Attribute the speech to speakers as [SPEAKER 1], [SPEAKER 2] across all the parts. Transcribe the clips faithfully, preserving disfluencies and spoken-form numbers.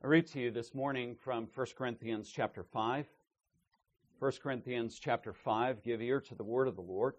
[SPEAKER 1] I read to you this morning from First Corinthians chapter five. First Corinthians chapter five, give ear to the word of the Lord.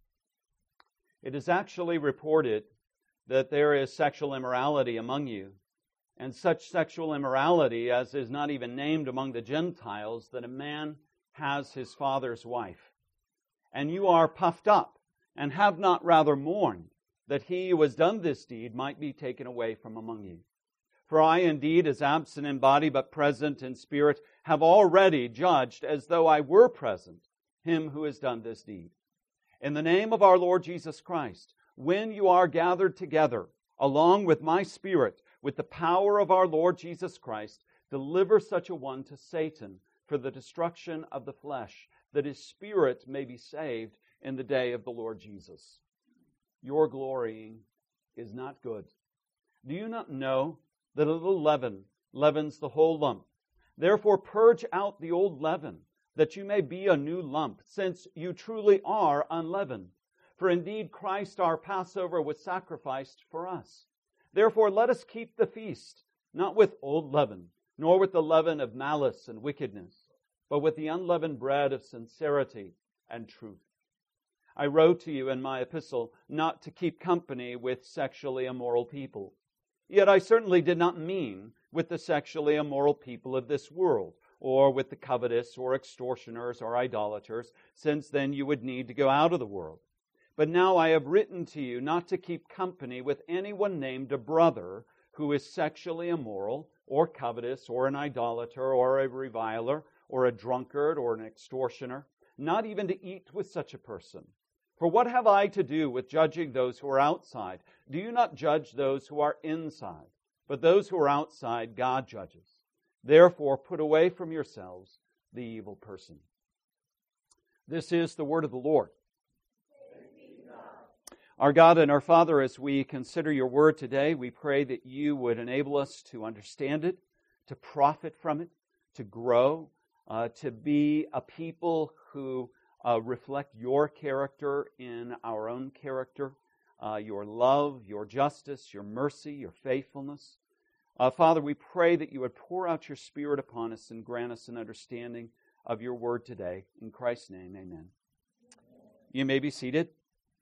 [SPEAKER 1] It is actually reported that there is sexual immorality among you, and such sexual immorality as is not even named among the Gentiles, that a man has his father's wife. And you are puffed up, and have not rather mourned, that he who has done this deed might be taken away from among you. For I indeed, as absent in body but present in spirit, have already judged, as though I were present, him who has done this deed. In the name of our Lord Jesus Christ, when you are gathered together, along with my spirit, with the power of our Lord Jesus Christ, deliver such a one to Satan for the destruction of the flesh, that his spirit may be saved in the day of the Lord Jesus. Your glorying is not good. Do you not know that a little leaven leavens the whole lump? Therefore purge out the old leaven, that you may be a new lump, since you truly are unleavened. For indeed Christ our Passover was sacrificed for us. Therefore let us keep the feast, not with old leaven, nor with the leaven of malice and wickedness, but with the unleavened bread of sincerity and truth. I wrote to you in my epistle not to keep company with sexually immoral people. Yet I certainly did not mean with the sexually immoral people of this world, or with the covetous, or extortioners, or idolaters, since then you would need to go out of the world. But now I have written to you not to keep company with anyone named a brother who is sexually immoral, or covetous, or an idolater, or a reviler, or a drunkard, or an extortioner, not even to eat with such a person. For what have I to do with judging those who are outside? Do you not judge those who are inside? But those who are outside, God judges. Therefore, put away from yourselves the evil person. This is the word of the Lord. Our God and our Father, as we consider your word today, we pray that you would enable us to understand it, to profit from it, to grow, uh, to be a people who Uh, reflect your character in our own character, uh, your love, your justice, your mercy, your faithfulness. Uh, Father, we pray that you would pour out your Spirit upon us and grant us an understanding of your word today. In Christ's name, amen. You may be seated.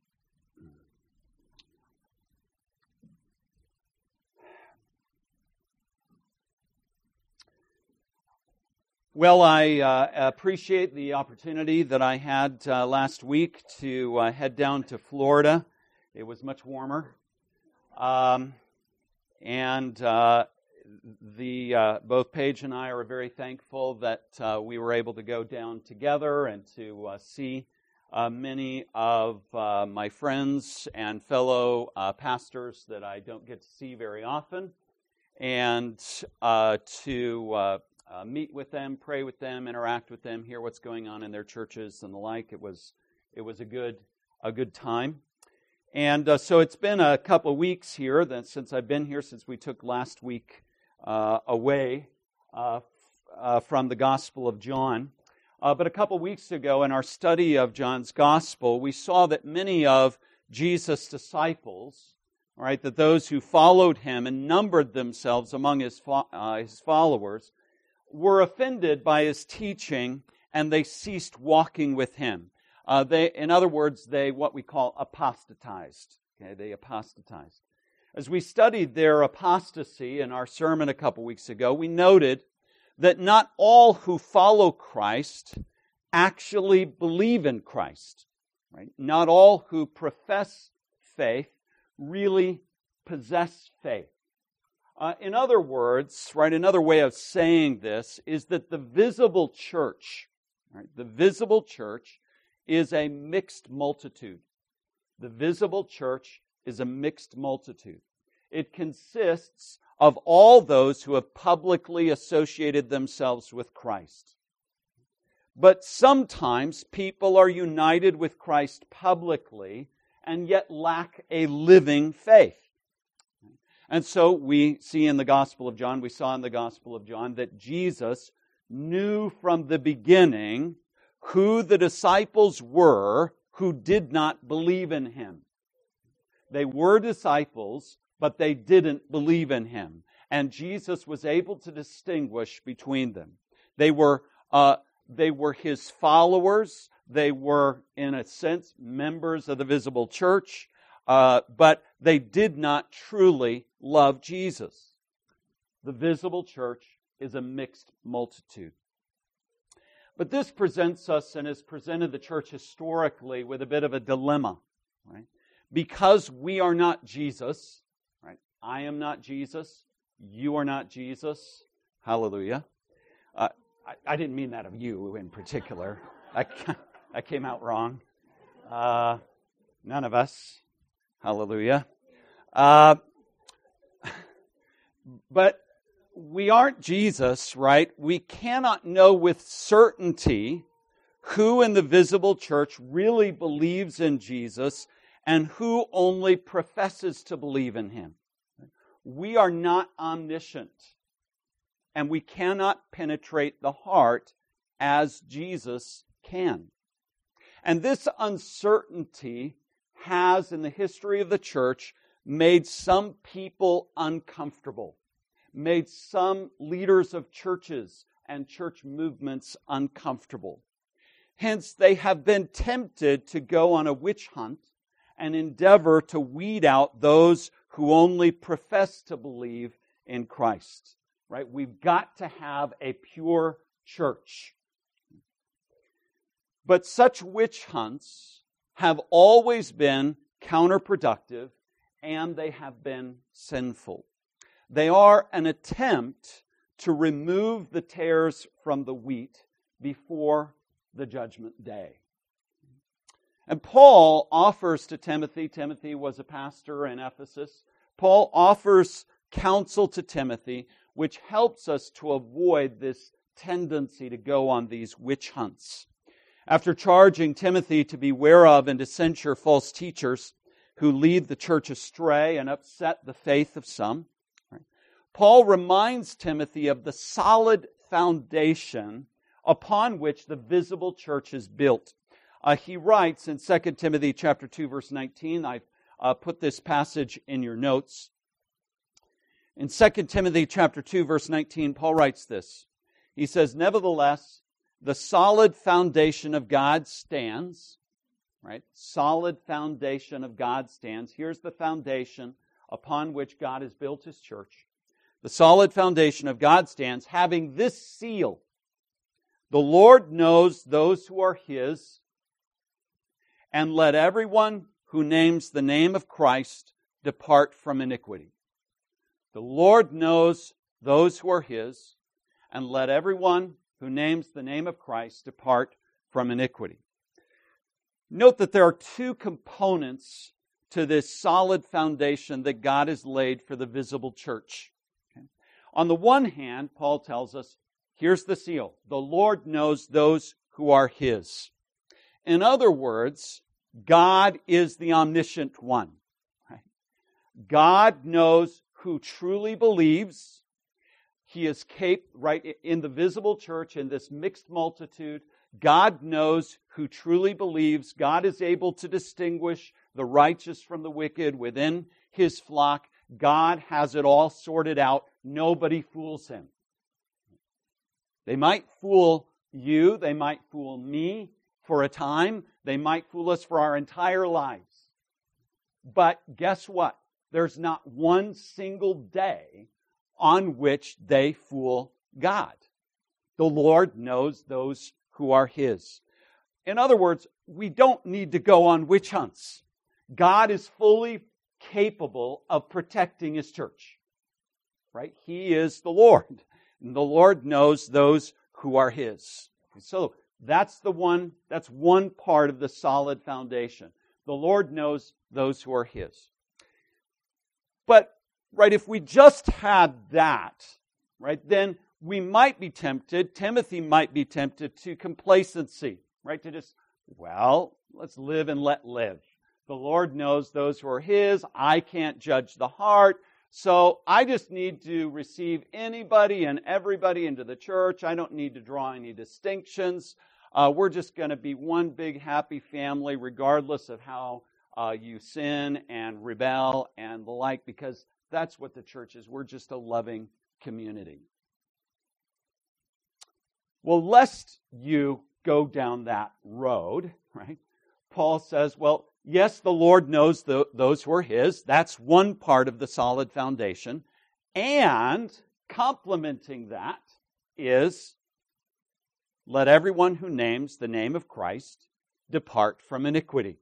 [SPEAKER 1] Well, I uh, appreciate the opportunity that I had uh, last week to uh, head down to Florida. It was much warmer. Um, and uh, the uh, both Paige and I are very thankful that uh, we were able to go down together and to uh, see uh, many of uh, my friends and fellow uh, pastors that I don't get to see very often, and uh, to uh, Uh, meet with them, pray with them, interact with them, hear what's going on in their churches and the like. It was it was a good a good time. And uh, so it's been a couple of weeks here that since I've been here, since we took last week uh, away uh, uh, from the Gospel of John. Uh, but a couple of weeks ago in our study of John's Gospel, we saw that many of Jesus' disciples, all right, that those who followed him and numbered themselves among his fo- uh, his followers, were offended by his teaching, and they ceased walking with him. Uh, they, in other words, they what we call apostatized. Okay, they apostatized. As we studied their apostasy in our sermon a couple weeks ago, we noted that not all who follow Christ actually believe in Christ. Right? Not all who profess faith really possess faith. Uh, in other words, right, another way of saying this is that the visible church, right, the visible church is a mixed multitude. The visible church is a mixed multitude. It consists of all those who have publicly associated themselves with Christ. But sometimes people are united with Christ publicly and yet lack a living faith. And so we see in the Gospel of John, we saw in the Gospel of John that Jesus knew from the beginning who the disciples were who did not believe in him. They were disciples, but they didn't believe in him. And Jesus was able to distinguish between them. They were, uh, they were his followers. They were, in a sense, members of the visible church. Uh, but they did not truly love Jesus. The visible church is a mixed multitude. But this presents us and has presented the church historically with a bit of a dilemma, right? Because we are not Jesus, right? I am not Jesus. You are not Jesus. Hallelujah. Uh, I, I didn't mean that of you in particular. I, I came out wrong. Uh, none of us. Hallelujah. Uh, but we aren't Jesus, right? We cannot know with certainty who in the visible church really believes in Jesus and who only professes to believe in him. We are not omniscient, and we cannot penetrate the heart as Jesus can. And this uncertainty has, in the history of the church, made some people uncomfortable, made some leaders of churches and church movements uncomfortable. Hence, they have been tempted to go on a witch hunt and endeavor to weed out those who only profess to believe in Christ. Right? We've got to have a pure church. But such witch hunts have always been counterproductive, and they have been sinful. They are an attempt to remove the tares from the wheat before the judgment day. And Paul offers to Timothy, Timothy was a pastor in Ephesus, Paul offers counsel to Timothy, which helps us to avoid this tendency to go on these witch hunts. After charging Timothy to beware of and to censure false teachers who lead the church astray and upset the faith of some, right, Paul reminds Timothy of the solid foundation upon which the visible church is built. Uh, he writes in Second Timothy chapter two, verse nineteen, I've uh, put this passage in your notes. In Second Timothy chapter two, verse nineteen, Paul writes this. He says, "Nevertheless, the solid foundation of God stands," right? Solid foundation of God stands. Here's the foundation upon which God has built His church. The solid foundation of God stands, having this seal: the Lord knows those who are His, and let everyone who names the name of Christ depart from iniquity. The Lord knows those who are His, and let everyone who names the name of Christ depart from iniquity. Note that there are two components to this solid foundation that God has laid for the visible church. Okay? On the one hand, Paul tells us, here's the seal: the Lord knows those who are His. In other words, God is the omniscient one. Right? God knows who truly believes. He is capable, right, in the visible church, in this mixed multitude, God knows who truly believes. God is able to distinguish the righteous from the wicked within His flock. God has it all sorted out. Nobody fools Him. They might fool you. They might fool me for a time. They might fool us for our entire lives. But guess what? There's not one single day on which they fool God. The Lord knows those who are His. In other words, we don't need to go on witch hunts. God is fully capable of protecting His church. Right? He is the Lord. And the Lord knows those who are His. So that's the one, that's one part of the solid foundation. The Lord knows those who are His. But, right, if we just had that, right, then we might be tempted, Timothy might be tempted to complacency, right, to just, well, let's live and let live. The Lord knows those who are His. I can't judge the heart. So I just need to receive anybody and everybody into the church. I don't need to draw any distinctions. Uh, we're just going to be one big happy family regardless of how uh, you sin and rebel and the like, because That's what the church is. We're just a loving community. Well, lest you go down that road, right? Paul says, well, yes, the Lord knows the, those who are His. That's one part of the solid foundation. And complementing that is, let everyone who names the name of Christ depart from iniquity.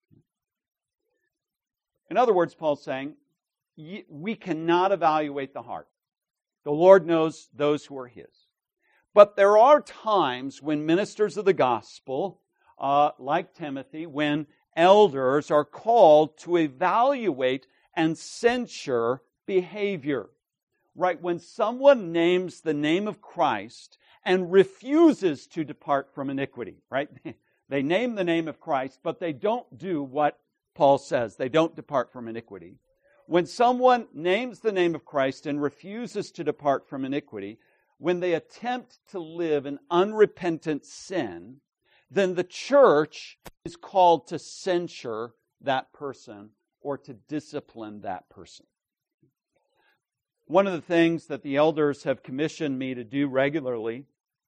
[SPEAKER 1] In other words, Paul's saying, we cannot evaluate the heart. The Lord knows those who are His. But there are times when ministers of the gospel, uh, like Timothy, when elders are called to evaluate and censure behavior. Right? When someone names the name of Christ and refuses to depart from iniquity, right? They name the name of Christ, but they don't do what Paul says. They don't depart from iniquity. When someone names the name of Christ and refuses to depart from iniquity, when they attempt to live in unrepentant sin, then the church is called to censure that person or to discipline that person. One of the things that the elders have commissioned me to do regularly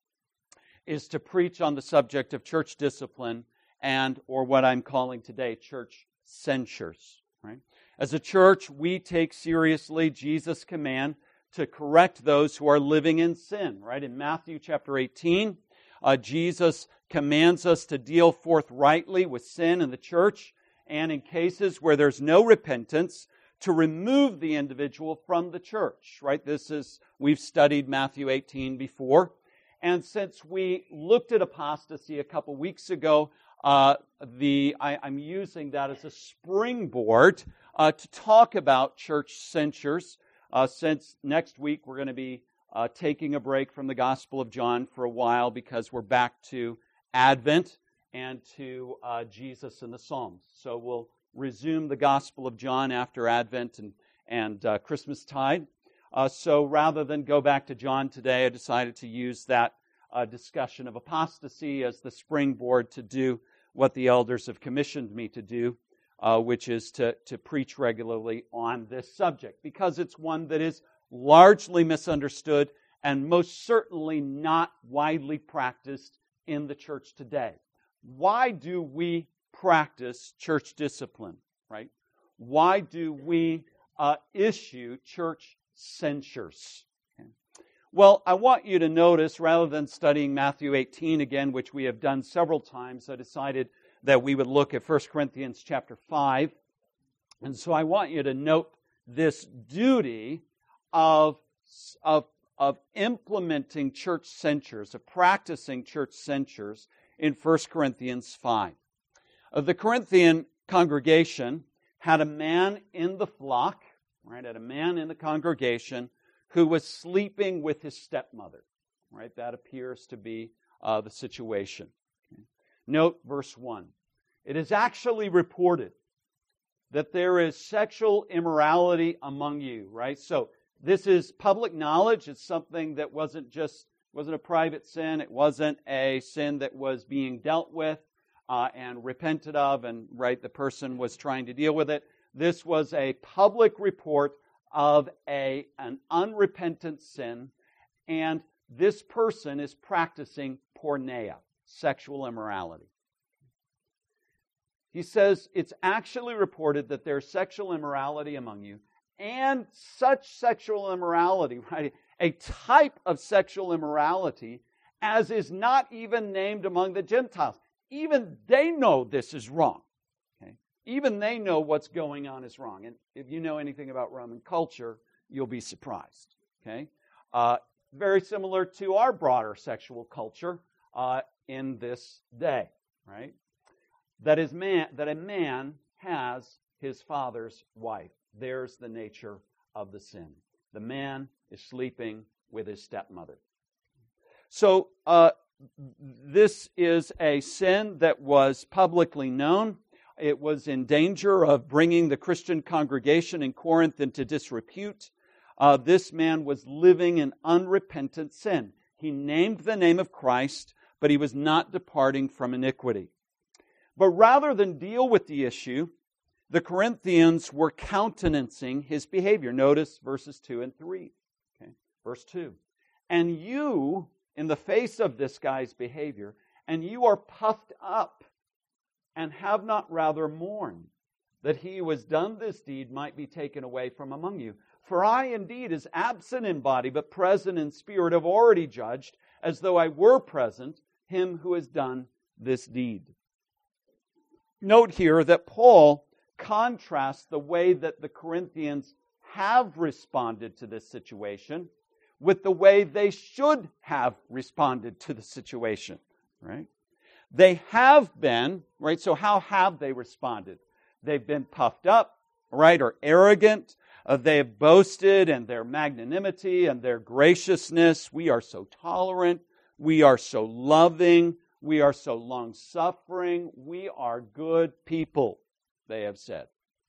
[SPEAKER 1] is to preach on the subject of church discipline and, or what I'm calling today, church censures. Right? As a church, we take seriously Jesus' command to correct those who are living in sin. Right? In Matthew chapter eighteen, uh, Jesus commands us to deal forthrightly with sin in the church, and in cases where there's no repentance, to remove the individual from the church, right? This is, we've studied Matthew eighteen before. And since we looked at apostasy a couple weeks ago, uh, the I, I'm using that as a springboard uh, to talk about church censures. Uh, since next week we're going to be uh, taking a break from the Gospel of John for a while because we're back to Advent and to uh, Jesus and the Psalms. So we'll resume the Gospel of John after Advent and, and uh, Christmastide. Uh, so rather than go back to John today, I decided to use that uh, discussion of apostasy as the springboard to do what the elders have commissioned me to do, uh, which is to, to preach regularly on this subject, because it's one that is largely misunderstood and most certainly not widely practiced in the church today. Why do we practice church discipline, right? Why do we uh, issue church censures? Okay. Well, I want you to notice, rather than studying Matthew eighteen again, which we have done several times, I decided that we would look at First Corinthians chapter five. And so I want you to note this duty of, of, of implementing church censures, of practicing church censures in First Corinthians five. The Corinthian congregation had a man in the flock, right? Had a man in the congregation who was sleeping with his stepmother, right? That appears to be uh, the situation. Okay. Note verse one. It is actually reported that there is sexual immorality among you, right? So this is public knowledge. It's something that wasn't just wasn't a private sin. It wasn't a sin that was being dealt with Uh, and repented of, and right, the person was trying to deal with it. This was a public report of a an unrepentant sin, and this person is practicing porneia, sexual immorality. He says it's actually reported that there's sexual immorality among you, and such sexual immorality, right, a type of sexual immorality as is not even named among the Gentiles. Even they know this is wrong. Okay? Even they know what's going on is wrong. And if you know anything about Roman culture, you'll be surprised. Okay? Uh, very similar to our broader sexual culture uh, in this day, right? That is man, that a man has his father's wife. There's the nature of the sin. The man is sleeping with his stepmother. So, uh, this is a sin that was publicly known. It was in danger of bringing the Christian congregation in Corinth into disrepute. Uh, this man was living in unrepentant sin. He named the name of Christ, but he was not departing from iniquity. But rather than deal with the issue, the Corinthians were countenancing his behavior. Notice verses two and three. Okay. Verse two. And you, in the face of this guy's behavior, and you are puffed up, and have not rather mourned, that he who has done this deed might be taken away from among you. For I indeed, as absent in body, but present in spirit, have already judged, as though I were present, him who has done this deed. Note here that Paul contrasts the way that the Corinthians have responded to this situation with the way they should have responded to the situation, right? They have been, right? So how have they responded? They've been puffed up, right, or arrogant. Uh, they have boasted in their magnanimity and their graciousness. We are so tolerant. We are so loving. We are so long-suffering. We are good people, they have said.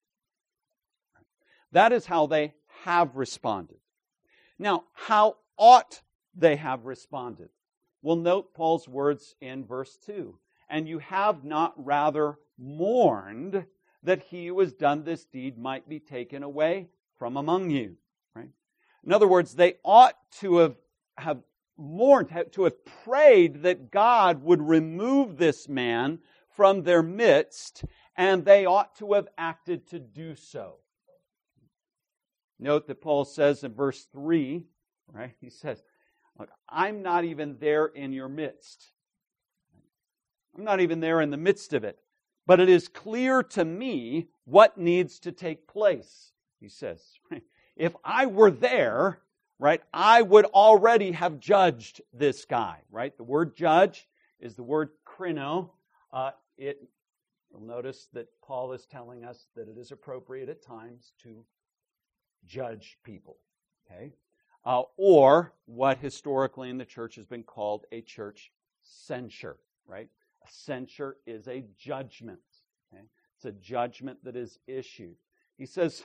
[SPEAKER 1] That is how they have responded. Now, how ought they have responded? Well, note Paul's words in verse two. And you have not rather mourned that he who has done this deed might be taken away from among you. Right? In other words, they ought to have, have mourned, to have prayed that God would remove this man from their midst, and they ought to have acted to do so. Note that Paul says in verse three, right? He says, look, I'm not even there in your midst. I'm not even there in the midst of it. But it is clear to me what needs to take place, he says. If I were there, right, I would already have judged this guy, right? The word judge is the word krino. Uh, it, you'll notice that Paul is telling us that it is appropriate at times to judge people, okay? Uh, or what historically in the church has been called a church censure, right? A censure is a judgment. Okay? It's a judgment that is issued. He says,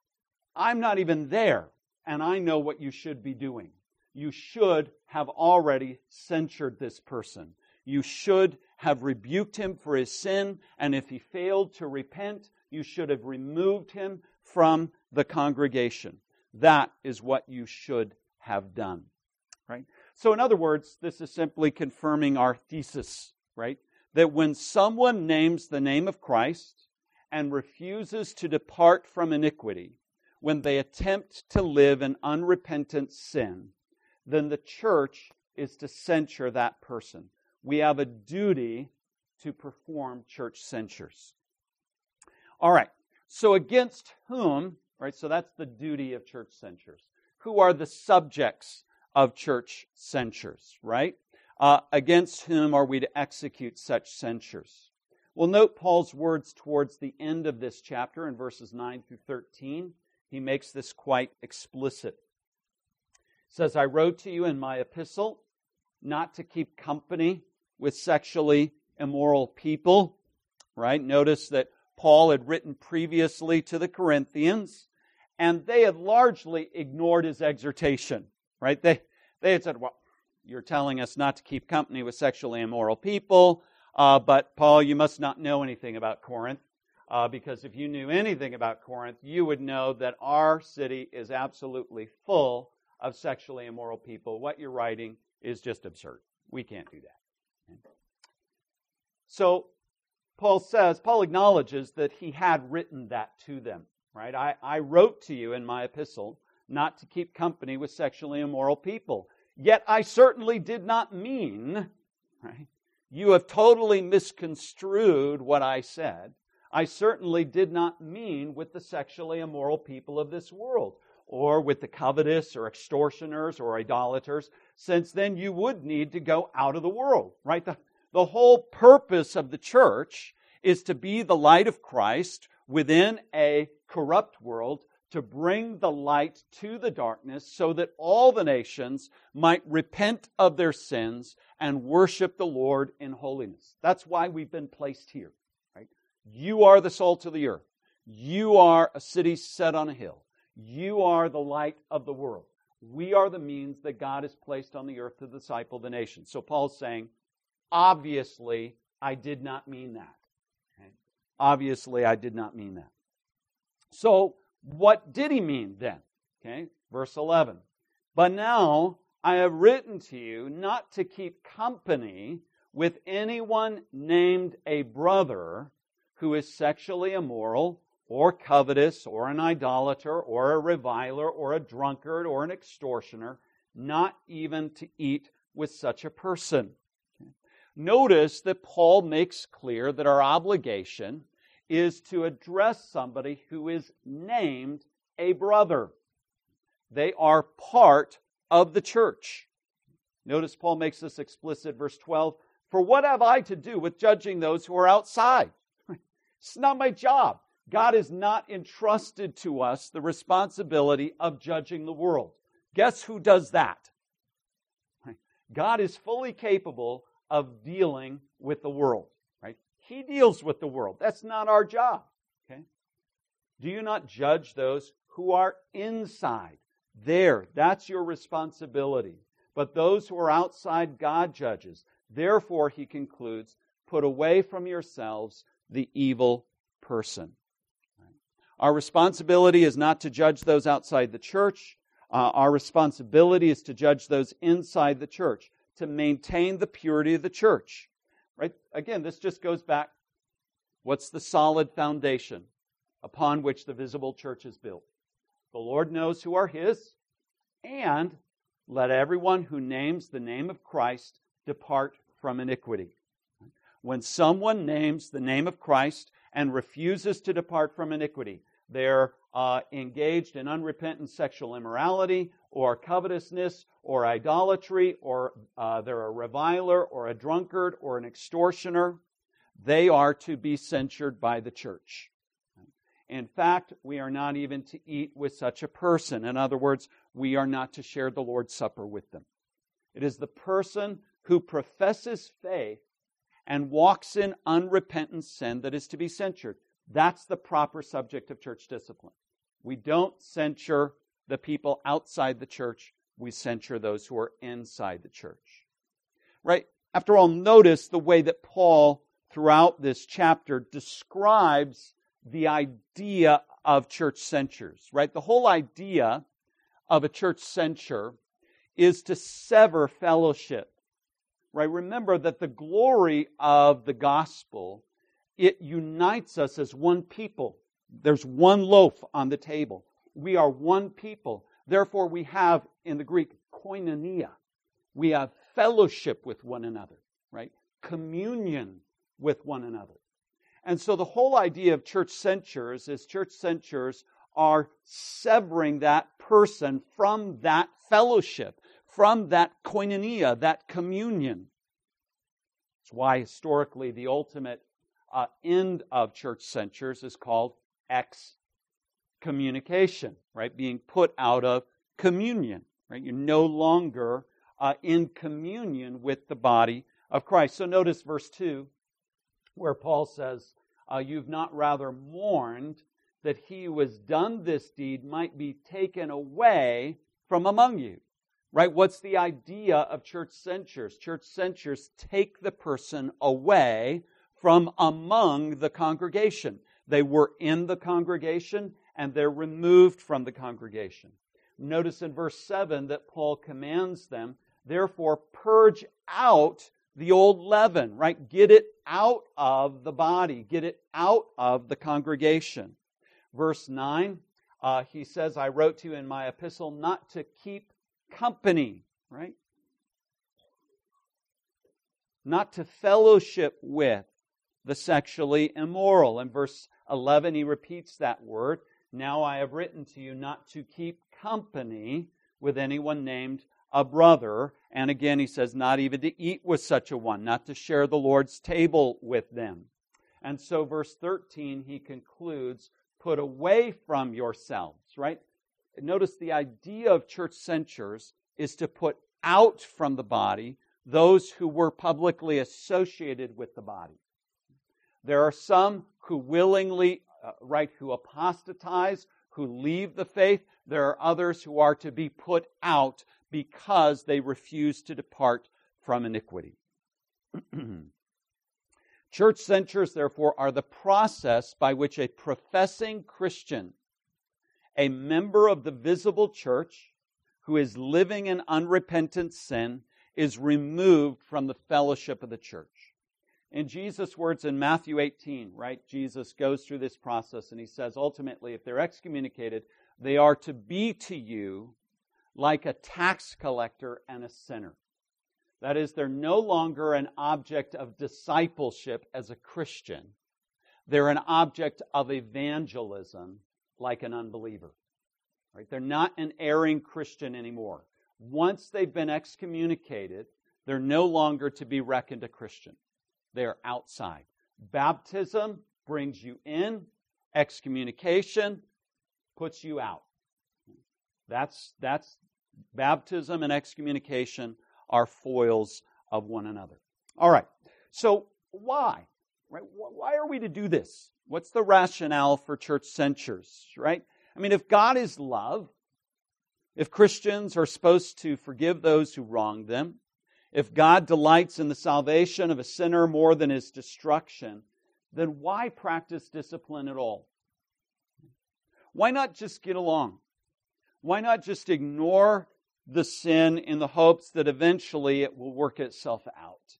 [SPEAKER 1] I'm not even there, and I know what you should be doing. You should have already censured this person. You should have rebuked him for his sin, and if he failed to repent, you should have removed him from the congregation. That is what you should have done. Right? So in other words, this is simply confirming our thesis, right? That when someone names the name of Christ and refuses to depart from iniquity, when they attempt to live in unrepentant sin, then the church is to censure that person. We have a duty to perform church censures. All right. So against whom, right? So that's the duty of church censures. Who are the subjects of church censures, right? Uh, against whom are we to execute such censures? Well, note Paul's words towards the end of this chapter in verses nine through thirteen. He makes this quite explicit. He says, I wrote to you in my epistle not to keep company with sexually immoral people, right? Notice that Paul had written previously to the Corinthians, and they had largely ignored his exhortation, right? They, they had said, well, you're telling us not to keep company with sexually immoral people, uh, but Paul, you must not know anything about Corinth, uh, because if you knew anything about Corinth, you would know that our city is absolutely full of sexually immoral people. What you're writing is just absurd. We can't do that. Okay? So, Paul says, Paul acknowledges that he had written that to them, right? I, I wrote to you in my epistle not to keep company with sexually immoral people. Yet I certainly did not mean, right? You have totally misconstrued what I said. I certainly did not mean with the sexually immoral people of this world, or with the covetous, or extortioners, or idolaters, since then you would need to go out of the world, right? The, the whole purpose of the church is to be the light of Christ within a corrupt world, to bring the light to the darkness so that all the nations might repent of their sins and worship the Lord in holiness. That's why we've been placed here, right? You are the salt of the earth. You are a city set on a hill. You are the light of the world. We are the means that God has placed on the earth to disciple the nations. So Paul's saying, obviously, I did not mean that. Okay? Obviously, I did not mean that. So, what did he mean then? Okay, verse eleven. But now I have written to you not to keep company with anyone named a brother who is sexually immoral, or covetous, or an idolater, or a reviler, or a drunkard, or an extortioner, not even to eat with such a person. Okay. Notice that Paul makes clear that our obligation is to address somebody who is named a brother. They are part of the church. Notice Paul makes this explicit, verse twelve. For what have I to do with judging those who are outside? It's not my job. God has not entrusted to us the responsibility of judging the world. Guess who does that? God is fully capable of dealing with the world. Right? He deals with the world. That's not our job. Okay? Do you not judge those who are inside? There, that's your responsibility. But those who are outside, God judges. Therefore, he concludes, put away from yourselves the evil person. Our responsibility is not to judge those outside the church. Uh, our responsibility is to judge those inside the church, to maintain the purity of the church. Right? Again, this just goes back. What's the solid foundation upon which the visible church is built? The Lord knows who are His, and let everyone who names the name of Christ depart from iniquity. When someone names the name of Christ and refuses to depart from iniquity, they're uh, engaged in unrepentant sexual immorality, or covetousness, or idolatry, or uh, they're a reviler, or a drunkard, or an extortioner. They are to be censured by the church. In fact, we are not even to eat with such a person. In other words, we are not to share the Lord's Supper with them. It is the person who professes faith and walks in unrepentant sin that is to be censured. That's the proper subject of church discipline. We don't censure the people outside the church. We censure those who are inside the church. Right? After all, notice the way that Paul, throughout this chapter, describes the idea of church censures. Right? The whole idea of a church censure is to sever fellowship. Right? Remember that the glory of the gospel, it unites us as one people. There's one loaf on the table. We are one people. Therefore, we have, in the Greek, koinonia. We have fellowship with one another, right? Communion with one another. And so the whole idea of church censures is church censures are severing that person from that fellowship, from that koinonia, that communion. That's why historically the ultimate uh, end of church censures is called excommunication, right? Being put out of communion, right? You're no longer uh, in communion with the body of Christ. So notice verse two, where Paul says, uh, you've not rather mourned that he who has done this deed might be taken away from among you. Right? What's the idea of church censures? Church censures take the person away from among the congregation. They were in the congregation and they're removed from the congregation. Notice in verse seven that Paul commands them, therefore purge out the old leaven, right? Get it out of the body. Get it out of the congregation. Verse nine, uh, he says, I wrote to you in my epistle not to keep company, right? Not to fellowship with the sexually immoral. In verse eleven, he repeats that word. Now I have written to you not to keep company with anyone named a brother. And again, he says, not even to eat with such a one, not to share the Lord's table with them. And so verse thirteen, he concludes, put away from yourselves, right? Notice the idea of church censures is to put out from the body those who were publicly associated with the body. There are some who willingly, uh, right, who apostatize, who leave the faith. There are others who are to be put out because they refuse to depart from iniquity. Church censures, therefore, are the process by which a professing Christian, a member of the visible church, who is living in unrepentant sin, is removed from the fellowship of the church. In Jesus' words in Matthew eighteen, right, Jesus goes through this process and he says, ultimately, if they're excommunicated, they are to be to you like a tax collector and a sinner. That is, they're no longer an object of discipleship as a Christian. They're an object of evangelism like an unbeliever. Right? They're not an erring Christian anymore. Once they've been excommunicated, they're no longer to be reckoned a Christian. They're outside. Baptism brings you in. Excommunication puts you out. That's, that's baptism and excommunication are foils of one another. All right. So why? Right? Why are we to do this? What's the rationale for church censures? Right? I mean, if God is love, if Christians are supposed to forgive those who wronged them, if God delights in the salvation of a sinner more than his destruction, then why practice discipline at all? Why not just get along? Why not just ignore the sin in the hopes that eventually it will work itself out?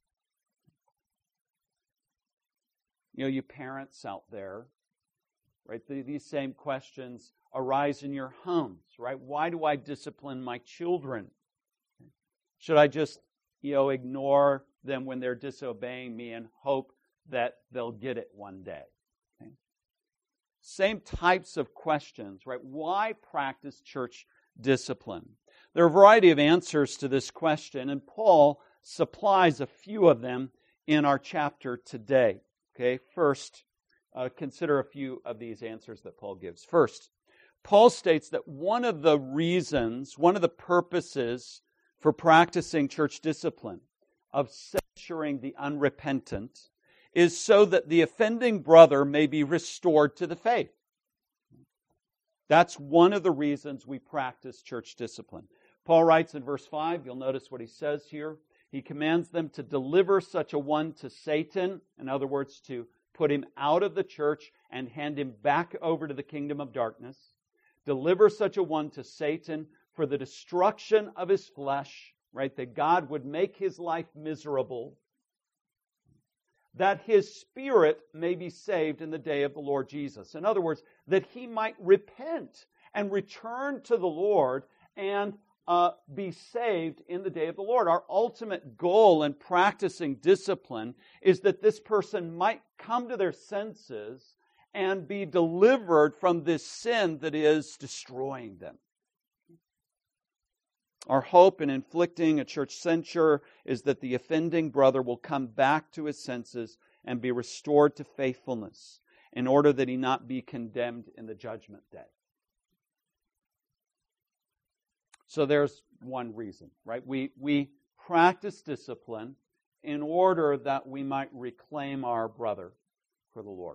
[SPEAKER 1] You know, you parents out there, right? These same questions arise in your homes, right? Why do I discipline my children? Should I just, you know, ignore them when they're disobeying me and hope that they'll get it one day? Okay? Same types of questions, right? Why practice church discipline? There are a variety of answers to this question, and Paul supplies a few of them in our chapter today. Okay, first, uh, consider a few of these answers that Paul gives. First, Paul states that one of the reasons, one of the purposes for practicing church discipline, of censuring the unrepentant, is so that the offending brother may be restored to the faith. That's one of the reasons we practice church discipline. Paul writes in verse five, you'll notice what he says here. He commands them to deliver such a one to Satan, in other words, to put him out of the church and hand him back over to the kingdom of darkness. Deliver such a one to Satan for the destruction of his flesh, right? That God would make his life miserable, that his spirit may be saved in the day of the Lord Jesus. In other words, that he might repent and return to the Lord and uh, be saved in the day of the Lord. Our ultimate goal in practicing discipline is that this person might come to their senses and be delivered from this sin that is destroying them. Our hope in inflicting a church censure is that the offending brother will come back to his senses and be restored to faithfulness in order that he not be condemned in the judgment day. So there's one reason, right? We, we practice discipline in order that we might reclaim our brother for the Lord.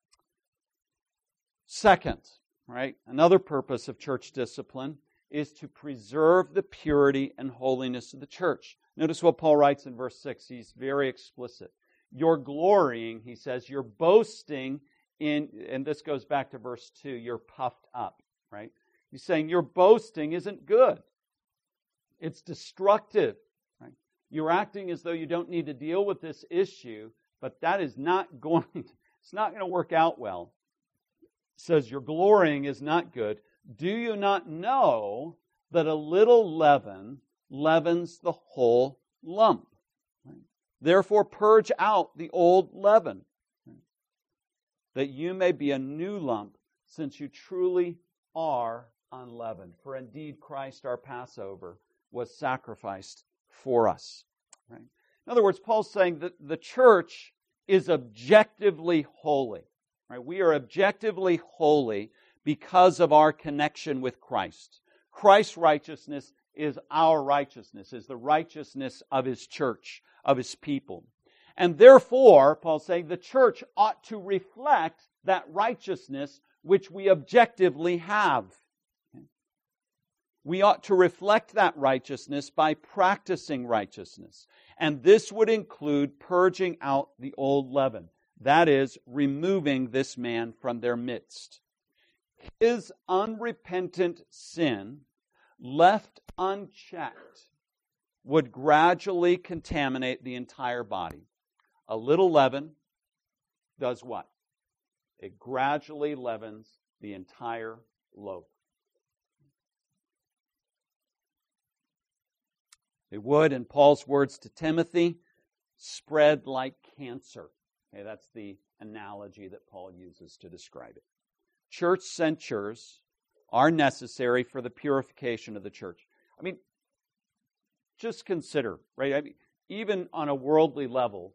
[SPEAKER 1] Second, right, another purpose of church discipline is to preserve the purity and holiness of the church. Notice what Paul writes in verse six. He's very explicit. You're glorying, he says, you're boasting in, and this goes back to verse two, you're puffed up, right? He's saying your boasting isn't good. It's destructive, right? You're acting as though you don't need to deal with this issue, but that is not going to, it's not going to work out well. It says your glorying is not good. Do you not know that a little leaven leavens the whole lump? Right? Therefore purge out the old leaven, right? That you may be a new lump, since you truly are unleavened. For indeed Christ our Passover was sacrificed for us. Right? In other words, Paul's saying that the church is objectively holy. Right? We are objectively holy because of our connection with Christ. Christ's righteousness is our righteousness, is the righteousness of His church, of His people. And therefore, Paul's saying, the church ought to reflect that righteousness which we objectively have. We ought to reflect that righteousness by practicing righteousness. And this would include purging out the old leaven. That is, removing this man from their midst. His unrepentant sin, left unchecked, would gradually contaminate the entire body. A little leaven does what? It gradually leavens the entire loaf. It would, in Paul's words to Timothy, spread like cancer. Okay, that's the analogy that Paul uses to describe it. Church censures are necessary for the purification of the church. I mean, just consider, right? I mean, even on a worldly level,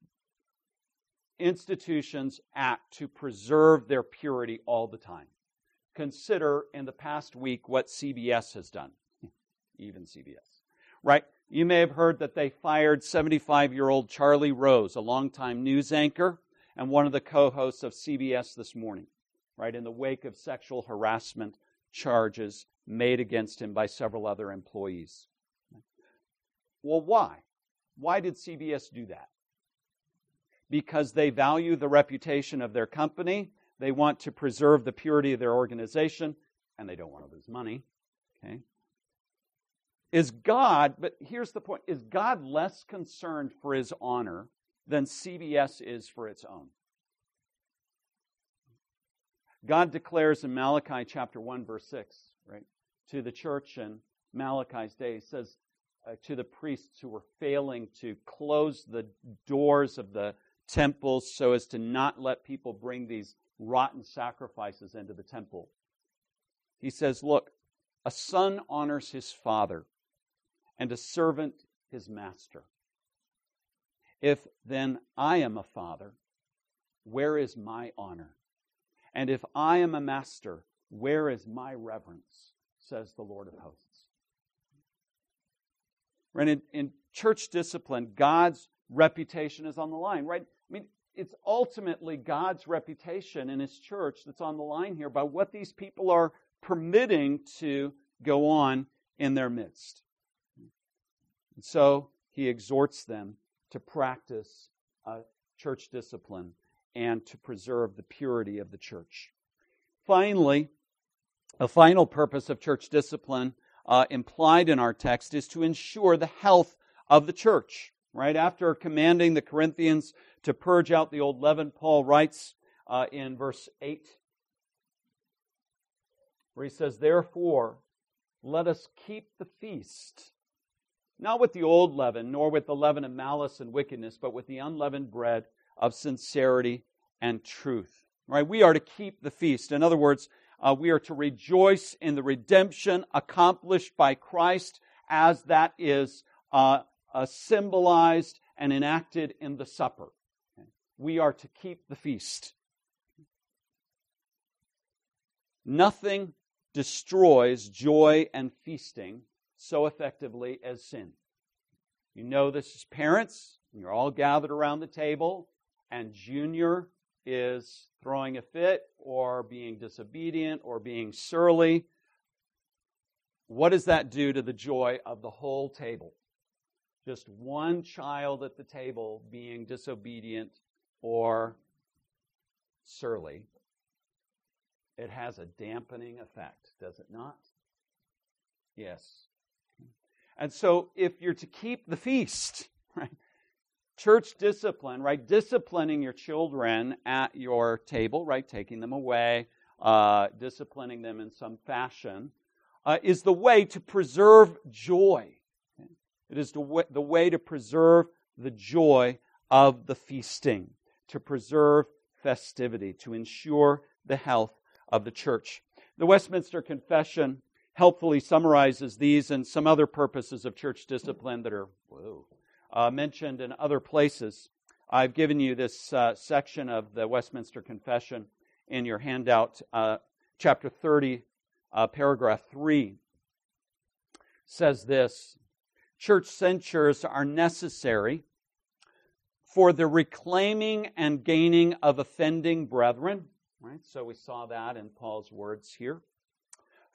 [SPEAKER 1] institutions act to preserve their purity all the time. Consider in the past week what C B S has done. Even C B S. Right? You may have heard that they fired seventy-five-year-old Charlie Rose, a longtime news anchor and one of the co-hosts of C B S This Morning, right, in the wake of sexual harassment charges made against him by several other employees. Well, why? Why did C B S do that? Because they value the reputation of their company, they want to preserve the purity of their organization, and they don't want to lose money. Okay? Is God, but here's the point, is God less concerned for His honor than C B S is for its own? God declares in Malachi chapter one, verse six, right, to the church in Malachi's day, He says uh, to the priests who were failing to close the doors of the temples so as to not let people bring these rotten sacrifices into the temple. He says, look, a son honors his father, and a servant his master. If then I am a father, where is my honor? And if I am a master, where is my reverence? Says the Lord of hosts. Right? In, in church discipline, God's reputation is on the line, right? I mean, it's ultimately God's reputation in His church that's on the line here by what these people are permitting to go on in their midst. And so He exhorts them to practice uh, church discipline and to preserve the purity of the church. Finally, a final purpose of church discipline uh, implied in our text is to ensure the health of the church. Right after commanding the Corinthians to purge out the old leaven, Paul writes uh, in verse eight, where he says, therefore, let us keep the feast, not with the old leaven, nor with the leaven of malice and wickedness, but with the unleavened bread of sincerity and truth. Right? We are to keep the feast. In other words, uh, we are to rejoice in the redemption accomplished by Christ as that is uh, uh, symbolized and enacted in the supper. Okay? We are to keep the feast. Nothing destroys joy and feasting so effectively as sin. You know this as parents. You're all gathered around the table, and Junior is throwing a fit or being disobedient or being surly. What does that do to the joy of the whole table? Just one child at the table being disobedient or surly. It has a dampening effect, does it not? Yes. And so if you're to keep the feast, right? Church discipline, right? Disciplining your children at your table, right? Taking them away, uh, disciplining them in some fashion, uh, is the way to preserve joy. Okay? It is the way, the way to preserve the joy of the feasting, to preserve festivity, to ensure the health of the church. The Westminster Confession helpfully summarizes these and some other purposes of church discipline that are whoa, uh, mentioned in other places. I've given you this uh, section of the Westminster Confession in your handout. Uh, chapter thirty, uh, paragraph three says this: church censures are necessary for the reclaiming and gaining of offending brethren. Right? So we saw that in Paul's words here.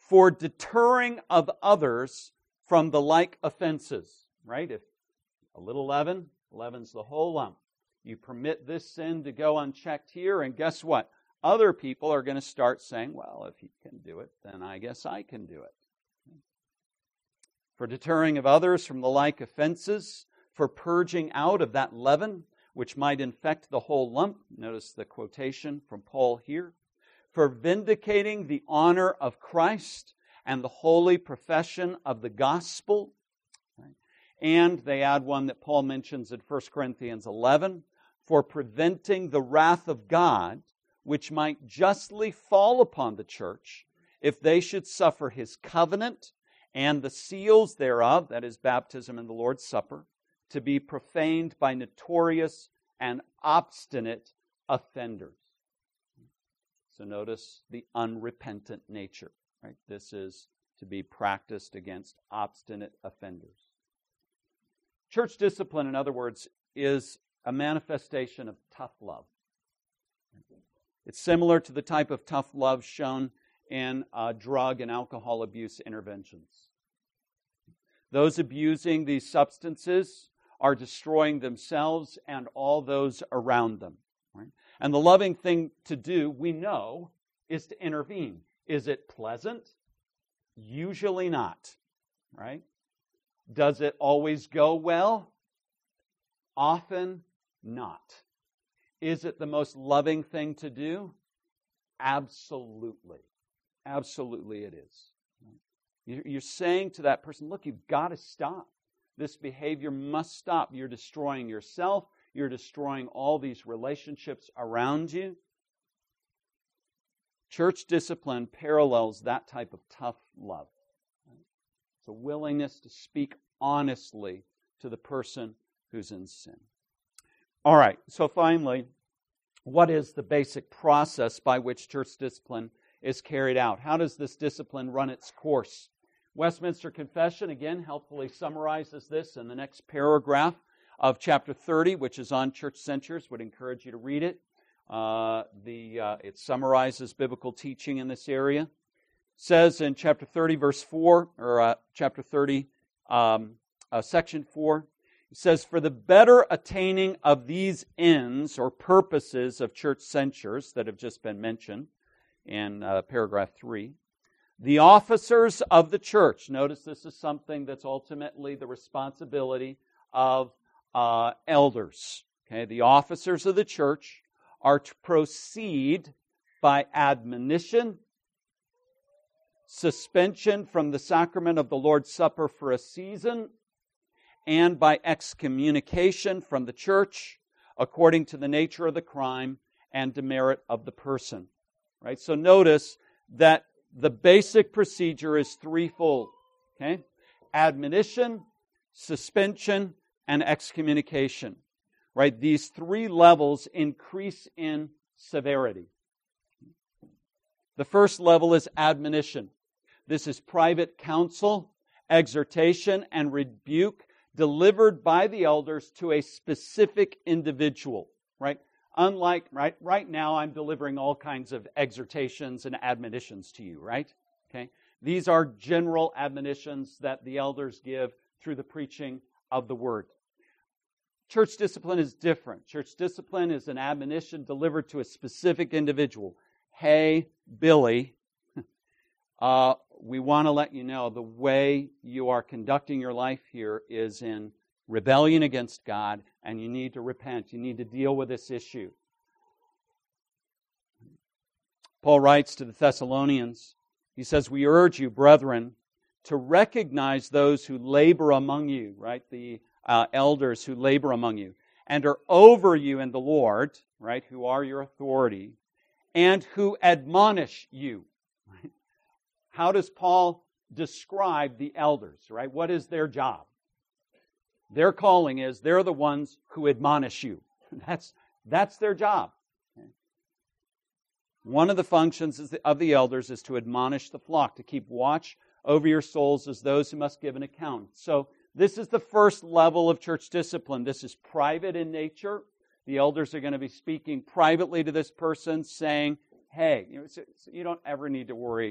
[SPEAKER 1] for deterring of others from the like offenses. Right? If a little leaven, leaven's the whole lump. You permit this sin to go unchecked here, and guess what? Other people are going to start saying, well, if he can do it, then I guess I can do it. For deterring of others from the like offenses, for purging out of that leaven, which might infect the whole lump. Notice the quotation from Paul here. For vindicating the honor of Christ and the holy profession of the gospel. And they add one that Paul mentions in First Corinthians eleven, for preventing the wrath of God, which might justly fall upon the church, if they should suffer his covenant and the seals thereof, that is baptism and the Lord's Supper, to be profaned by notorious and obstinate offenders. So notice the unrepentant nature. Right? This is to be practiced against obstinate offenders. Church discipline, in other words, is a manifestation of tough love. It's similar to the type of tough love shown in uh, drug and alcohol abuse interventions. Those abusing these substances are destroying themselves and all those around them. Right? And the loving thing to do, we know, is to intervene. Is it pleasant? Usually not. Right? Does it always go well? Often not. Is it the most loving thing to do? Absolutely. Absolutely it is. You're saying to that person, look, you've got to stop. This behavior must stop. You're destroying yourself. You're destroying all these relationships around you. Church discipline parallels that type of tough love. It's a willingness to speak honestly to the person who's in sin. All right, so finally, what is the basic process by which church discipline is carried out? How does this discipline run its course? Westminster Confession, again, helpfully summarizes this in the next paragraph of chapter thirty, which is on church censures. Would encourage you to read it. Uh, the uh, it summarizes biblical teaching in this area. It says in chapter thirty, verse four, or uh, chapter thirty, um, uh, section four, it says, for the better attaining of these ends or purposes of church censures that have just been mentioned in uh, paragraph three, the officers of the church, notice this is something that's ultimately the responsibility of uh, elders. Okay, the officers of the church are to proceed by admonition, suspension from the sacrament of the Lord's Supper for a season, and by excommunication from the church according to the nature of the crime and demerit of the person. Right? So notice that the basic procedure is threefold. Okay? Admonition, suspension, and excommunication. Right? These three levels increase in severity. The first level is admonition. This is private counsel, exhortation, and rebuke delivered by the elders to a specific individual, right? Unlike, right, right now I'm delivering all kinds of exhortations and admonitions to you, right? Okay? These are general admonitions that the elders give through the preaching of the Word. Church discipline is different. Church discipline is an admonition delivered to a specific individual. Hey, Billy, uh, we want to let you know the way you are conducting your life here is in rebellion against God, and you need to repent. You need to deal with this issue. Paul writes to the Thessalonians, he says, we urge you, brethren, to recognize those who labor among you, right? The uh, elders who labor among you, and are over you in the Lord, right? Who are your authority, and who admonish you. Right? How does Paul describe the elders, right? What is their job? Their calling is they're the ones who admonish you. That's, that's their job. Okay? One of the functions is the, of the elders is to admonish the flock, to keep watch over your souls as those who must give an account. So this is the first level of church discipline. This is private in nature. The elders are going to be speaking privately to this person, saying, hey, you know, so, so you don't ever need to worry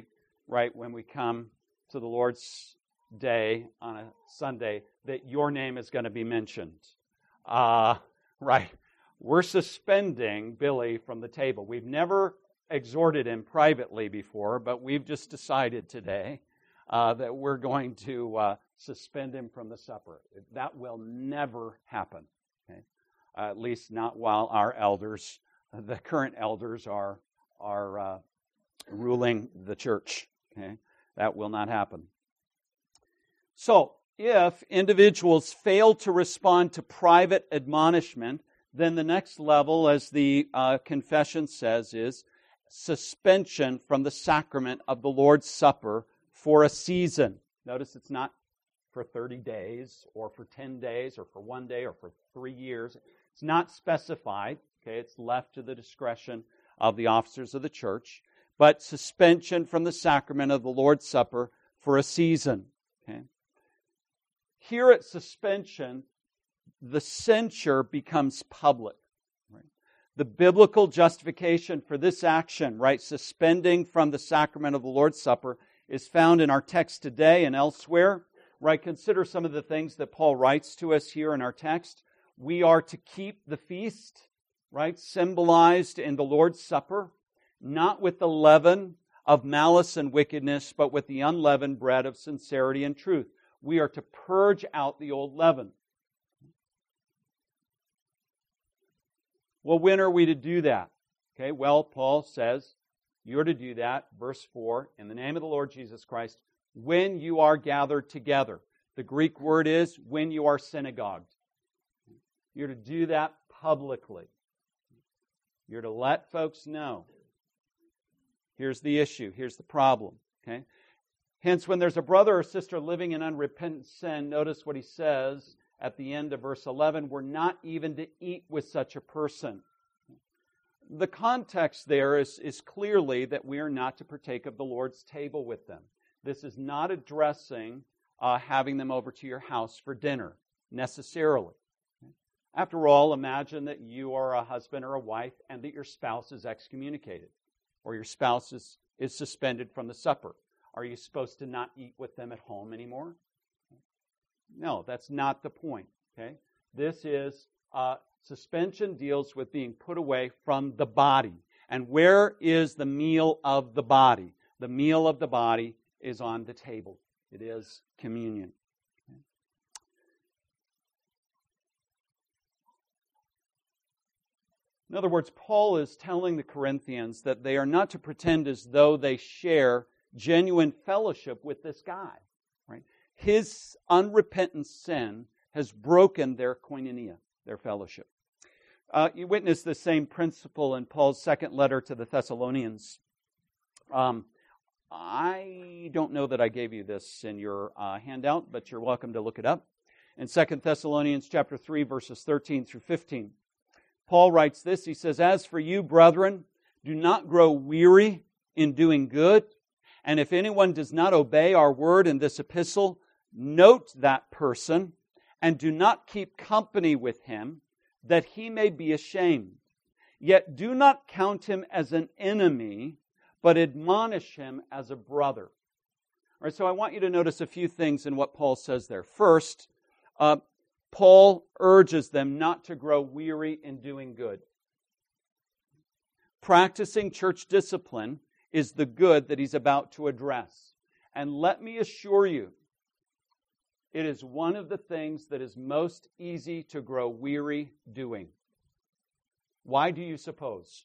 [SPEAKER 1] right, when we come to the Lord's Day on a Sunday, that your name is going to be mentioned. Uh, right. We're suspending Billy from the table. We've never exhorted him privately before, but we've just decided today uh, that we're going to uh, suspend him from the supper. That will never happen, okay? Uh, at least not while our elders, the current elders, are, are uh, ruling the church, okay? That will not happen. So, if individuals fail to respond to private admonishment, then the next level, as the uh, confession says, is suspension from the sacrament of the Lord's Supper for a season. Notice it's not for thirty days or for ten days or for one day or for three years. It's not specified. Okay, it's left to the discretion of the officers of the church. But suspension from the sacrament of the Lord's Supper for a season. Okay. Here at suspension, the censure becomes public. Right? The biblical justification for this action, right, suspending from the sacrament of the Lord's Supper, is found in our text today and elsewhere. Right? Consider some of the things that Paul writes to us here in our text. We are to keep the feast, right, symbolized in the Lord's Supper, not with the leaven of malice and wickedness, but with the unleavened bread of sincerity and truth. We are to purge out the old leaven. Well, when are we to do that? Okay, well, Paul says you're to do that, verse four, in the name of the Lord Jesus Christ, when you are gathered together. The Greek word is when you are synagogued. You're to do that publicly. You're to let folks know. Here's the issue. Here's the problem. Okay? Hence, when there's a brother or sister living in unrepentant sin, notice what he says at the end of verse eleven, we're not even to eat with such a person. The context there is, is clearly that we are not to partake of the Lord's table with them. This is not addressing uh, having them over to your house for dinner, necessarily. After all, imagine that you are a husband or a wife and that your spouse is excommunicated, or your spouse is, is suspended from the supper. Are you supposed to not eat with them at home anymore? No, that's not the point. Okay, this is uh, suspension deals with being put away from the body. And where is the meal of the body? The meal of the body is on the table. It is communion. Okay. In other words, Paul is telling the Corinthians that they are not to pretend as though they share genuine fellowship with this guy. Right? His unrepentant sin has broken their koinonia, their fellowship. Uh, you witness the same principle in Paul's second letter to the Thessalonians. Um, I don't know that I gave you this in your uh, handout, but you're welcome to look it up. In Second Thessalonians chapter three, verses thirteen through fifteen, Paul writes this. He says, "As for you, brethren, do not grow weary in doing good. And if anyone does not obey our word in this epistle, note that person and do not keep company with him, that he may be ashamed. Yet do not count him as an enemy, but admonish him as a brother." All right, so I want you to notice a few things in what Paul says there. First, uh, Paul urges them not to grow weary in doing good. Practicing church discipline is the good that he's about to address. And let me assure you, it is one of the things that is most easy to grow weary doing. Why do you suppose?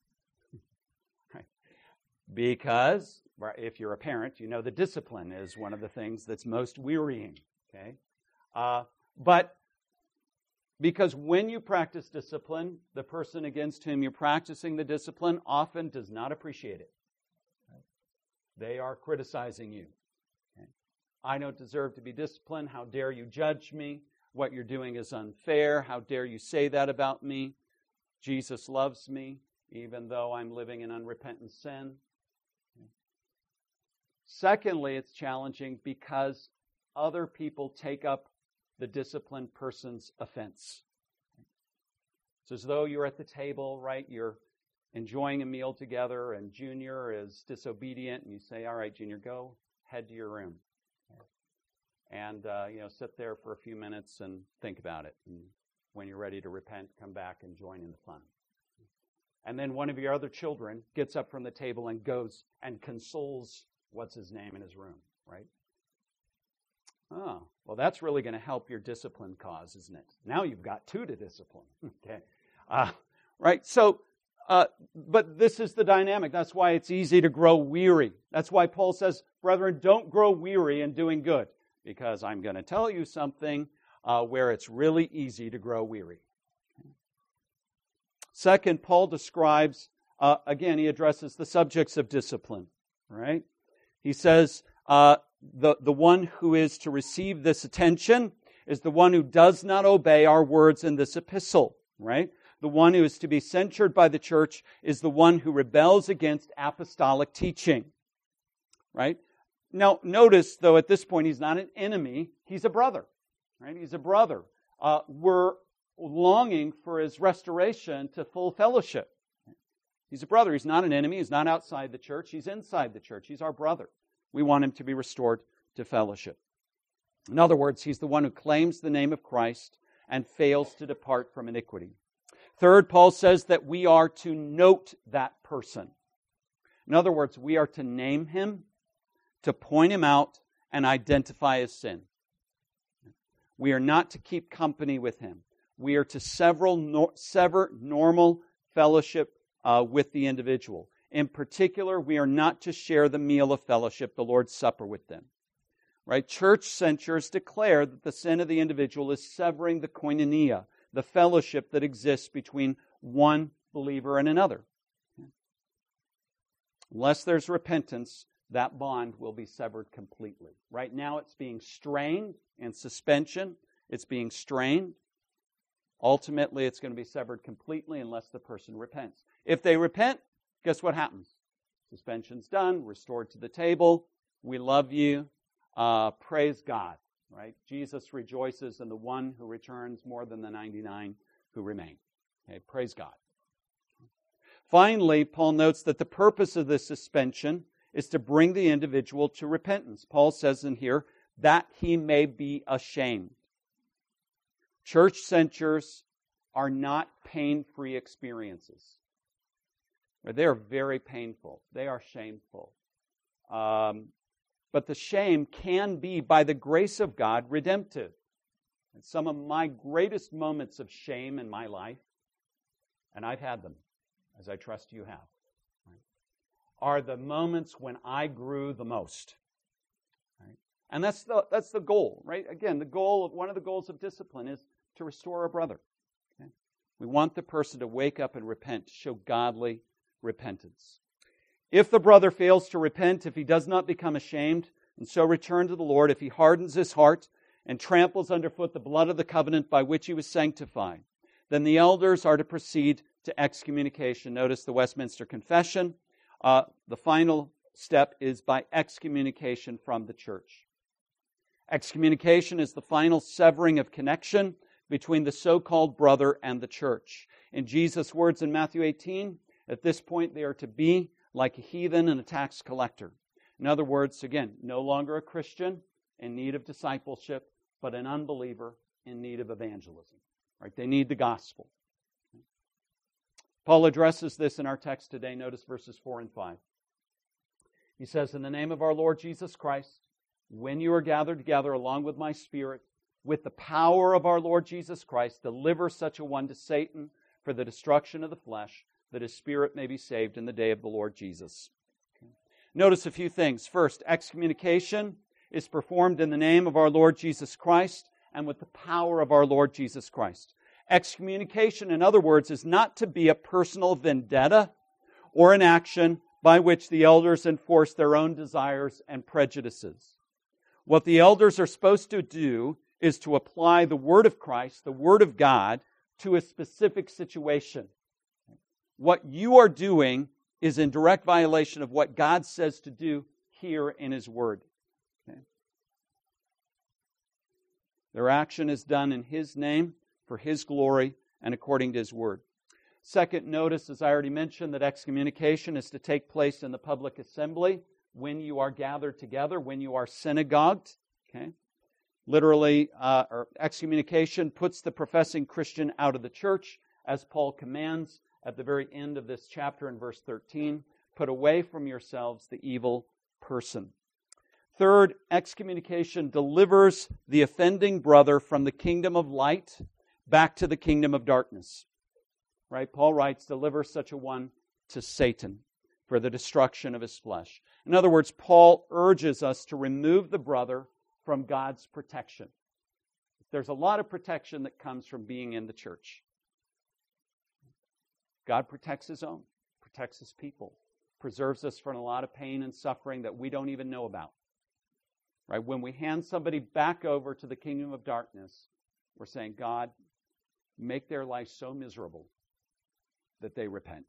[SPEAKER 1] Because, if you're a parent, you know the discipline is one of the things that's most wearying. Okay, uh, but because when you practice discipline, the person against whom you're practicing the discipline often does not appreciate it. They are criticizing you. Okay? I don't deserve to be disciplined. How dare you judge me? What you're doing is unfair. How dare you say that about me? Jesus loves me, even though I'm living in unrepentant sin. Okay? Secondly, it's challenging because other people take up the disciplined person's offense. It's as though you're at the table, right? You're enjoying a meal together and Junior is disobedient and you say, all right, Junior, go, head to your room. And, uh, you know, sit there for a few minutes and think about it. And when you're ready to repent, come back and join in the fun. And then one of your other children gets up from the table and goes and consoles what's his name in his room, right? Oh, well, that's really going to help your discipline cause, isn't it? Now you've got two to discipline. Okay. Uh, right? So, uh, but this is the dynamic. That's why it's easy to grow weary. That's why Paul says, brethren, don't grow weary in doing good. Because I'm going to tell you something uh, where it's really easy to grow weary. Second, Paul describes, uh, again, he addresses the subjects of discipline, right? He says, uh, the, the one who is to receive this attention is the one who does not obey our words in this epistle, right? The one who is to be censured by the church is the one who rebels against apostolic teaching, right? Now, notice, though, at this point, he's not an enemy. He's a brother, right? He's a brother. Uh, we're longing for his restoration to full fellowship. He's a brother. He's not an enemy. He's not outside the church. He's inside the church. He's our brother. We want him to be restored to fellowship. In other words, he's the one who claims the name of Christ and fails to depart from iniquity. Third, Paul says that we are to note that person. In other words, we are to name him, to point him out, and identify his sin. We are not to keep company with him. We are to several, no, sever normal fellowship uh, with the individual. In particular, we are not to share the meal of fellowship, the Lord's Supper, with them. Right? Church censures declare that the sin of the individual is severing the koinonia, the fellowship that exists between one believer and another. Unless there's repentance, that bond will be severed completely. Right now it's being strained in suspension. It's being strained. Ultimately, it's going to be severed completely unless the person repents. If they repent, guess what happens? Suspension's done, restored to the table. We love you. Uh, praise God. Right? Jesus rejoices in the one who returns more than the ninety-nine who remain. Okay, praise God. Finally, Paul notes that the purpose of this suspension is to bring the individual to repentance. Paul says in here, that he may be ashamed. Church censures are not pain-free experiences. They are very painful. They are shameful. Um, but the shame can be, by the grace of God, redemptive. And some of my greatest moments of shame in my life, and I've had them, as I trust you have, right, are the moments when I grew the most. Right? And that's the that's the goal, right? Again, the goal of one of the goals of discipline is to restore a brother. Okay? We want the person to wake up and repent, to show godly repentance. If the brother fails to repent, if he does not become ashamed, and so return to the Lord, if he hardens his heart and tramples underfoot the blood of the covenant by which he was sanctified, then the elders are to proceed to excommunication. Notice the Westminster Confession. Uh, the final step is by excommunication from the church. Excommunication is the final severing of connection between the so-called brother and the church. In Jesus' words in Matthew eighteen, at this point they are to be like a heathen and a tax collector. In other words, again, no longer a Christian in need of discipleship, but an unbeliever in need of evangelism. Right? They need the gospel. Paul addresses this in our text today. Notice verses four and five. He says, in the name of our Lord Jesus Christ, when you are gathered together along with my Spirit, with the power of our Lord Jesus Christ, deliver such a one to Satan for the destruction of the flesh, that his spirit may be saved in the day of the Lord Jesus. Okay. Notice a few things. First, excommunication is performed in the name of our Lord Jesus Christ and with the power of our Lord Jesus Christ. Excommunication, in other words, is not to be a personal vendetta or an action by which the elders enforce their own desires and prejudices. What the elders are supposed to do is to apply the Word of Christ, the Word of God, to a specific situation. What you are doing is in direct violation of what God says to do here in His Word. Okay. Their action is done in His name, for His glory, and according to His Word. Second, notice, as I already mentioned, that excommunication is to take place in the public assembly when you are gathered together, when you are synagogued. Okay? Literally, uh, or excommunication puts the professing Christian out of the church, as Paul commands at the very end of this chapter in verse thirteen. Put away from yourselves the evil person. Third, excommunication delivers the offending brother from the kingdom of light back to the kingdom of darkness. Right? Paul writes, deliver such a one to Satan for the destruction of his flesh. In other words, Paul urges us to remove the brother from God's protection. There's a lot of protection that comes from being in the church. God protects His own, protects His people, preserves us from a lot of pain and suffering that we don't even know about. Right? When we hand somebody back over to the kingdom of darkness, we're saying, God, make their life so miserable that they repent.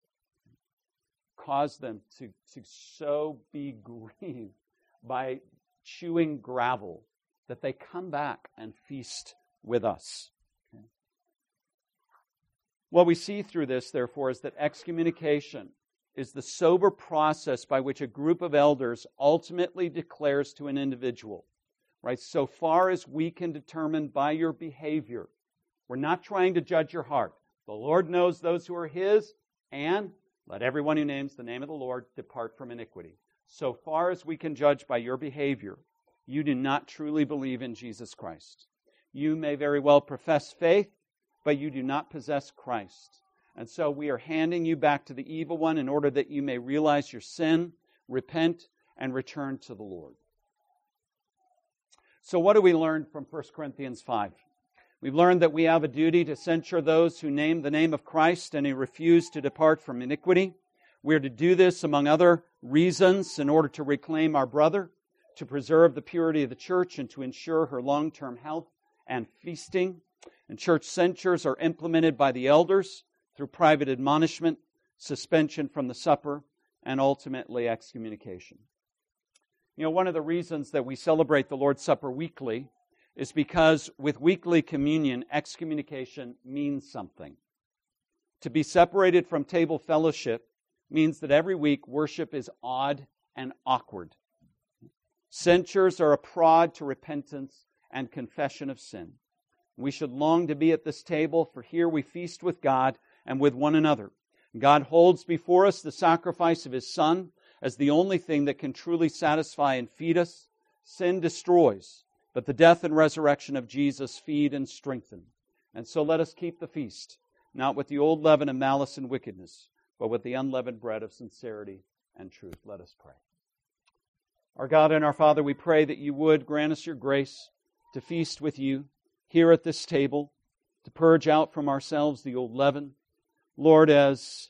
[SPEAKER 1] Cause them to, to so be grieved by chewing gravel that they come back and feast with us. Okay. What we see through this, therefore, is that excommunication is the sober process by which a group of elders ultimately declares to an individual, right? So far as we can determine by your behavior, we're not trying to judge your heart. The Lord knows those who are His, and let everyone who names the name of the Lord depart from iniquity. So far as we can judge by your behavior, you do not truly believe in Jesus Christ. You may very well profess faith, but you do not possess Christ. And so we are handing you back to the evil one in order that you may realize your sin, repent, and return to the Lord. So what do we learn from First Corinthians five? We've learned that we have a duty to censure those who name the name of Christ and who refuse to depart from iniquity. We are to do this, among other reasons, in order to reclaim our brother, to preserve the purity of the church, and to ensure her long-term health and feasting. And church censures are implemented by the elders through private admonishment, suspension from the supper, and ultimately excommunication. You know, one of the reasons that we celebrate the Lord's Supper weekly is because with weekly communion, excommunication means something. To be separated from table fellowship means that every week worship is odd and awkward. Censures are a prod to repentance and confession of sin. We should long to be at this table, for here we feast with God and with one another. God holds before us the sacrifice of His Son as the only thing that can truly satisfy and feed us. Sin destroys, but the death and resurrection of Jesus feed and strengthen. And so let us keep the feast, not with the old leaven of malice and wickedness, but with the unleavened bread of sincerity and truth. Let us pray. Our God and our Father, we pray that You would grant us Your grace to feast with You here at this table, to purge out from ourselves the old leaven. Lord, as,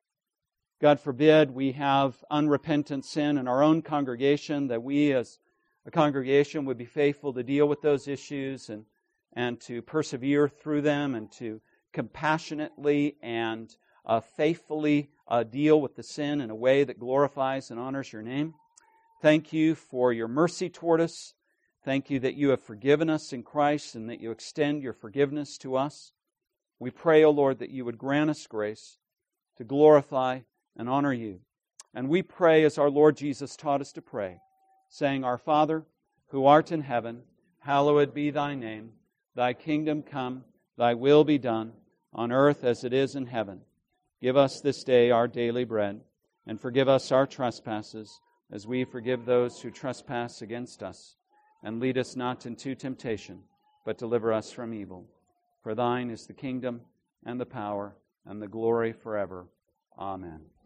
[SPEAKER 1] God forbid, we have unrepentant sin in our own congregation, that we as a congregation would be faithful to deal with those issues and, and to persevere through them and to compassionately and uh, faithfully uh, deal with the sin in a way that glorifies and honors Your name. Thank You for Your mercy toward us. Thank You that You have forgiven us in Christ and that You extend Your forgiveness to us. We pray, O Lord, that You would grant us grace to glorify and honor You. And we pray as our Lord Jesus taught us to pray, saying, Our Father, who art in heaven, hallowed be Thy name. Thy kingdom come, Thy will be done, on earth as it is in heaven. Give us this day our daily bread, and forgive us our trespasses, as we forgive those who trespass against us. And lead us not into temptation, but deliver us from evil. For Thine is the kingdom, and the power, and the glory forever. Amen.